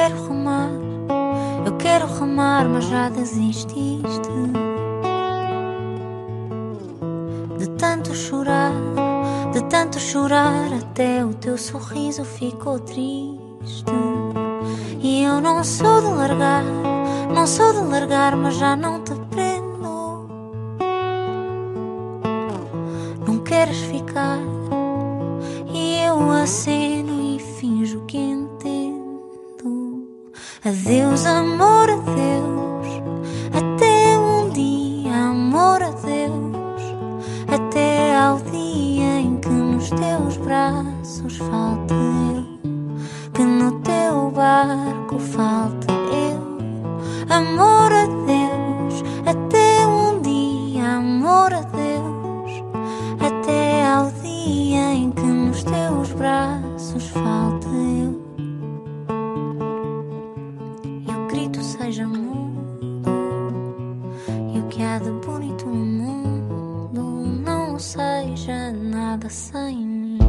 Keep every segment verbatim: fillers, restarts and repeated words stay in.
quero remar, eu quero remar, mas já desististe. De tanto chorar, de tanto chorar, até o teu sorriso ficou triste. E eu não sou de largar, não sou de largar, mas já não te prendo. Não queres ficar, e eu aceno e finjo que entendo. Adeus, amor, adeus, até um dia, amor, adeus, até ao dia em que nos teus braços falte eu, que no teu barco falte eu. Amor, adeus, até um dia, amor, adeus, até ao dia em que nos teus braços falte eu. E o grito seja mudo, e o que há de bonito no mundo não seja nada sem mim.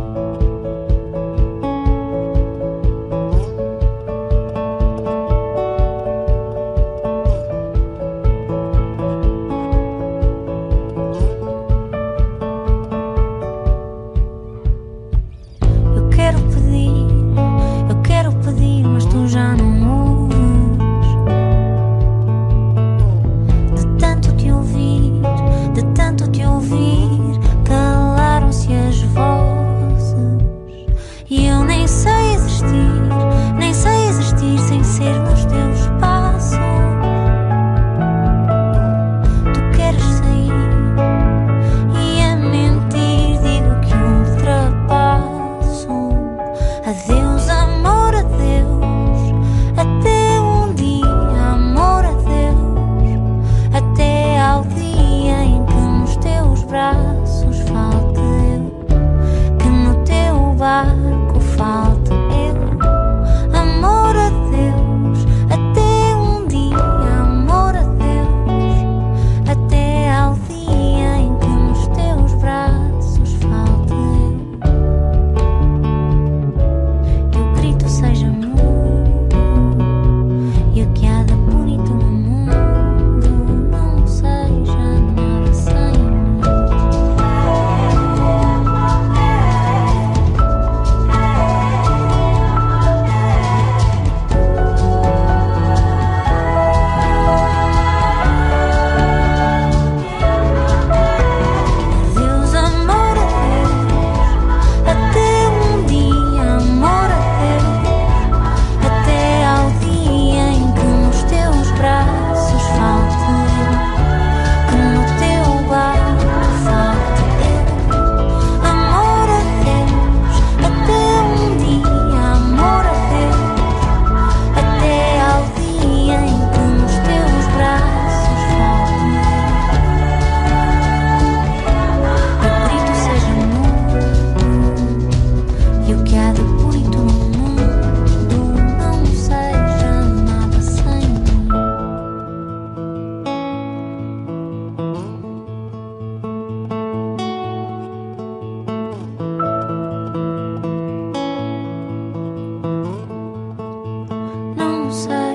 Não sei